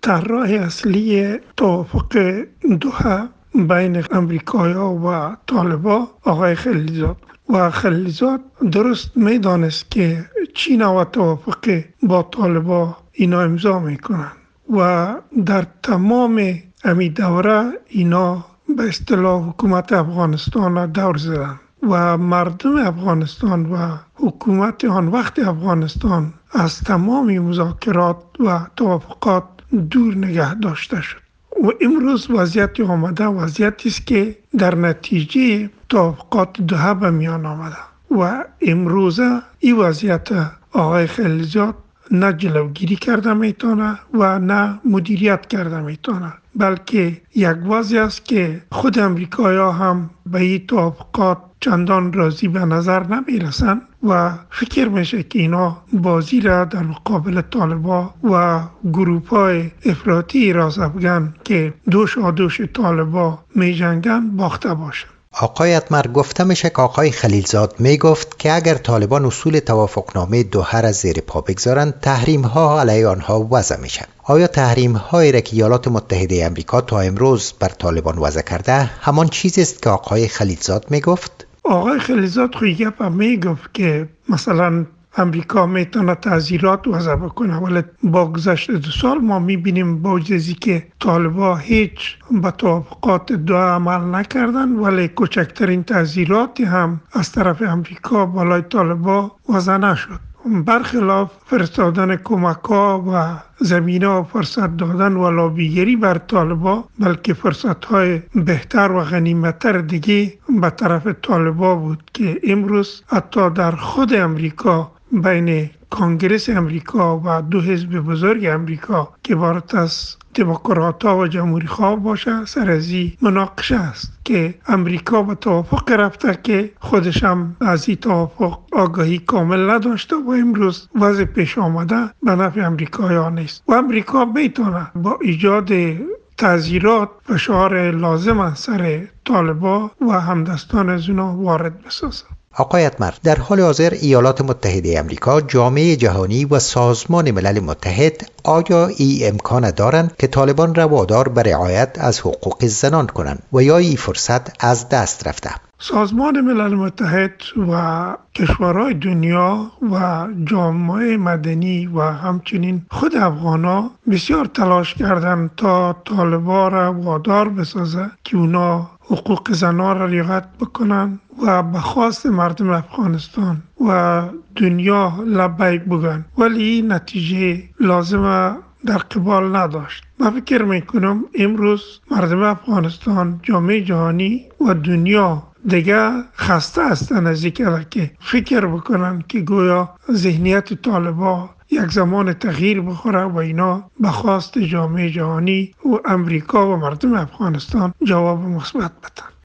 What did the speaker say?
طراح اصلی توافق دوحه بین امریکایا و طالبان آقای خلیلزاد و خلیلزاد درست میدانست که چی نوع توافق با طالبان اینا امضا میکنن و در تمام امی دوره اینا به اصطلاح حکومت افغانستان را دور زدن و مردم افغانستان و حکومت آن وقت افغانستان از تمام مذاکرات و توافقات دور نگه داشته شد و امروز وضعیت آمده وضعیتی است که در نتیجه توافقات دوحه به میان آمده و امروزه این وضعیت آقای خلیلزاد نه جلوگیری کرده میتونه و نه مدیریت کرده میتونه، بلکه یک وضع است که خود امریکایی‌ها هم به این توافقات چندان راضی به نظر نمیرسن و فکر میشه که اینا بازی را در مقابل طالبان و گروه‌های افراطی راست افغان که دوش آدوش طالبان می جنگن باخته باشن. آقای اتمر، گفته میشه که آقای خلیلزاد میگفت که اگر طالبان اصول توافقنامه دوحه را زیر پا بگذارند، تحریم ها علیه آنها وضع میشن. آیا تحریم هایی را که ایالات متحده آمریکا تا امروز بر طالبان وضع کرده همان چیزی است که آقای خلیلزاد میگفت؟ آقای خلیلزاد خوی گپ میگفت که مثلا امریکا میتونه تعزیرات وضع بکنه، ولی با گذشت 2 سال ما میبینیم با وجودی که طالبان هیچ به توافقات دوحه عمل نکردن، ولی کوچکترین تعزیراتی هم از طرف امریکا بالای طالبان وضع نشد. برخلاف فرستادن کمک‌ها و زمینه و فرصت دادن و لابیگری بر طالبان، بلکه فرصت‌های بهتر و غنیمت‌تر دیگه به طرف طالبان بود که امروز حتی در خود امریکا بین کنگرس امریکا و 2 حزب بزرگ امریکا که عبارت از دموکرات‌ها و جمهوری‌خواه باشه، سر از این مناقشه است که امریکا به توافق رفته که خودش هم از این توافق آگاهی کامل نداشته و امروز وضع پیش آمده به نفع امریکایان نیست و امریکا میتونه با ایجاد تعزیرات فشار لازم سر طالبان و همدستان از اونا وارد بسازه. آقای اتمر، در حال حاضر ایالات متحده آمریکا، جامعه جهانی و سازمان ملل متحد آیا این امکان دارند که طالبان را وادار به رعایت از حقوق زنان کنند و یا این فرصت از دست رفته؟ سازمان ملل متحد و کشورهای دنیا و جامعه مدنی و همچنین خود افغانا بسیار تلاش کردند تا طالبان را وادار بسازه که اونا حقوق زنان را رعایت بکنن و به خواست مردم افغانستان و دنیا لبیک بگن، ولی نتیجه لازمه در قبال نداشت. من فکر میکنم امروز مردم افغانستان، جامعه جهانی و دنیا دیگه خسته هستند از اینکه که فکر بکنن که گویا ذهنیت طالبان یک زمان تغییر بخوره و اینا به خواست جامعه جهانی و امریکا و مردم افغانستان جواب مثبت بدن.